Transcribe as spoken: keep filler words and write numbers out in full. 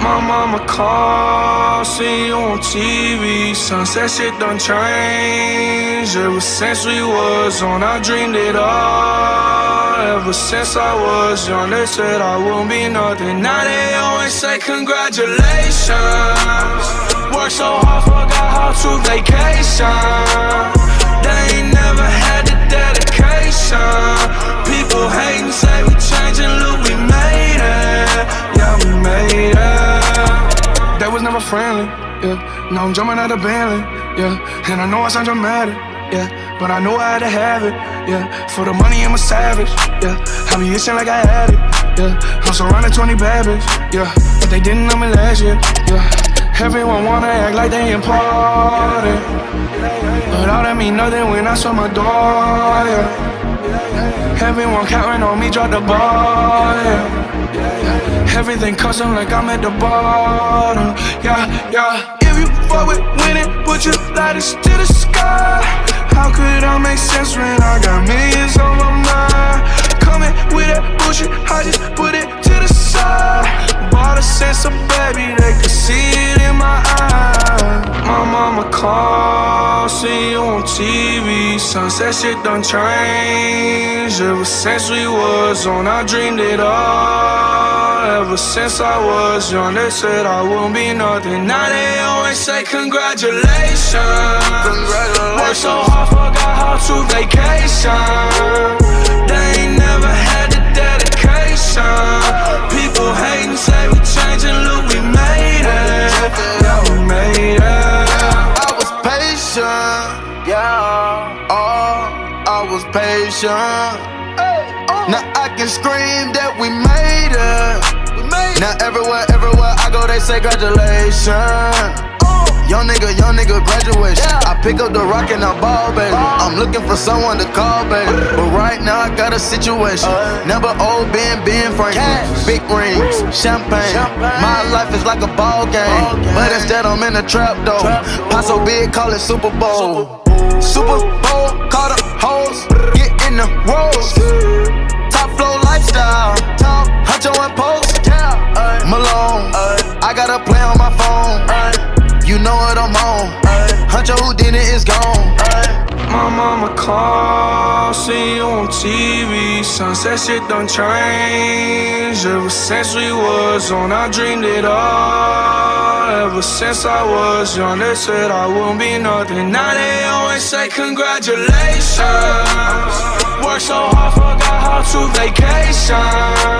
My mama called, see you on T V. Sunset shit done changed. Ever since we was on, I dreamed it all. Ever since I was young, they said I wouldn't be nothing. Now they always say congratulations. Worked so hard, forgot how to vacation. They ain't never had the dedication. People hating, say we changing, look, we made it. Yeah, we made it. That was never friendly, yeah. Now I'm jumping out of Bentley, yeah. And I know I sound dramatic, yeah, but I know I had to have it, yeah. For the money, I'm a savage, yeah. I be itching like I had it, yeah. I'm surrounded twenty bad bitches, yeah. But they didn't know me last year, yeah. Everyone wanna act like they important, but all that mean nothing when I saw my door, yeah. Everyone counting on me, drop the ball, yeah. Everything custom like I'm at the bottom, yeah, yeah. If you fuck with winning, put your lighters to the sky. How could I make sense when I got millions on my mind? Coming with that bullshit, I just put it to the side. Bought a sense of baby, they could see it in my eyes. My mama called, see you on T V. Sunset shit done changed. Ever since we was on, I dreamed it all. Ever since I was young, they said I wouldn't be nothing. Now they always say congratulations. Congratulations. Worked so hard, forgot how to vacation. They ain't never had the dedication. People hating, say we changing, look, we made it. Yeah, we made it. I was patient, yeah. Oh, I was patient. Now I can scream that we made it. Now everywhere, everywhere I go, they say congratulations. Young nigga, young nigga, graduation. I pick up the rock and I ball, baby. I'm looking for someone to call, baby. But right now I got a situation. Never old Ben, Ben Franklin. Big rings, champagne. My life is like a ball game, but instead I'm in a trap though. Pot so big, call it Super Bowl. Super Bowl, call the hoes, get in the rolls. Top flow lifestyle, top Huncho and Post, Malone. I got a play on my phone, you know what I'm on. Huncho Houdini is gone. My mama called, see you on T V. Sunset shit done changed. Ever since we was on, I dreamed it all. Ever since I was young, they said I wouldn't be nothing. Now they always say congratulations. Worked so hard, forgot how to vacation.